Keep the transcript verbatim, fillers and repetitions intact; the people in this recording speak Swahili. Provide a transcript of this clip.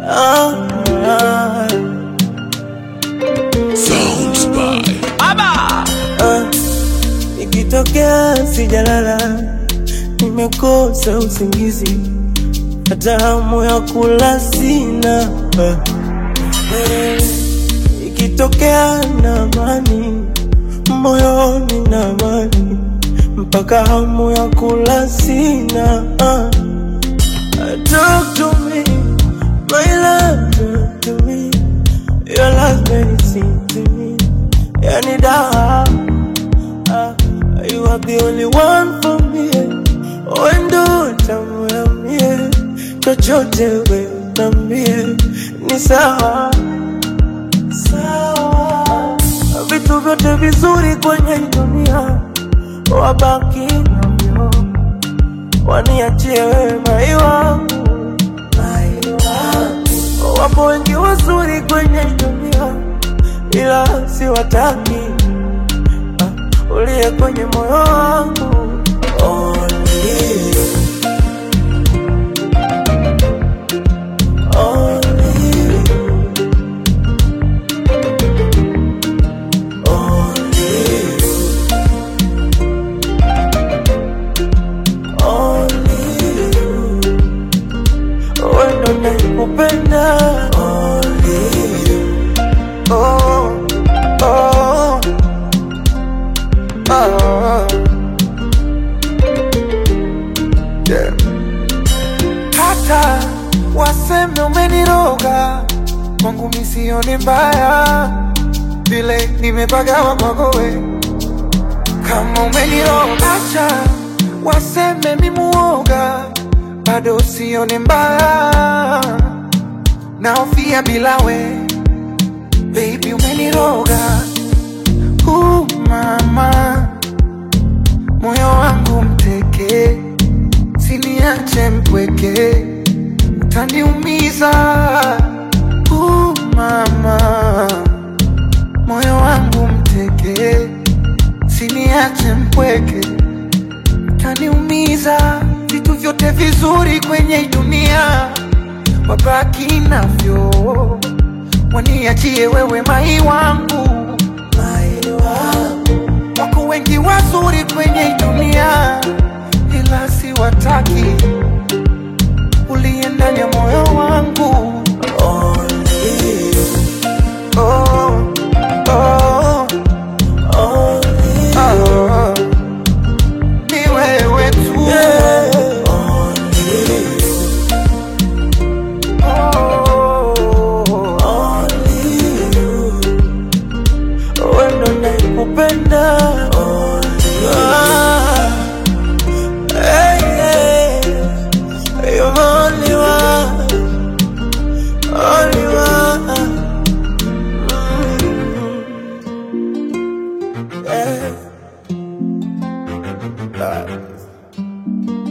ah, ah. Sounds by Aba ah, ikitokea sijalala, nimekosa usingizi, hata hamu ya kula sina ah. eh, ikitokea na amani moyoni na amani, mpaka hamu ya kula sina ah. Talk to me, my love, talk to me. Your love medicine to me. Yani dawa ah, you are the only one for me. Wendo tamu ya mie, chochote we nambie ni sawa sawa. Vitu vyote vizuri kwenye dunia wabaki navyo, waniachie wewe mai wangu, mai wangu. Wapo wengi wazuri kwenye dunia, ila siwataki ah, uliye kwenye moyo wangu. Only you, only you, only you, only you. Wendo nakupenda, only you. Oh, oh, oh. Yeah. Hata waseme umeniroga, kwangu misione mbaya, vile nimepagawa kwako we. Kama umeniroga, acha waseme mimuoga, bado sione mbaya, naofia bila we. Baby umeniroga, uh mama, moyo wangu mteke, siniache mpweke, utaniumiza. Uh mama, moyo wangu mteke, siniache mpweke, utaniumiza. Vitu vyote vizuri kwenye dunia wabaki navyo, waniachie wewe mai wangu, Mai wangu. wako wengi wazuri kwenye dunia, ila siwataki, uliye ndani ya moyo wangu. Only you, Oh, oh, only you. oh, ni wewe tu. Yeah. Only you, Oh, only you. Wendo nakupenda, only you. Ah, hey, hey. You're the only one, only one. Mm. Yeah. Ah.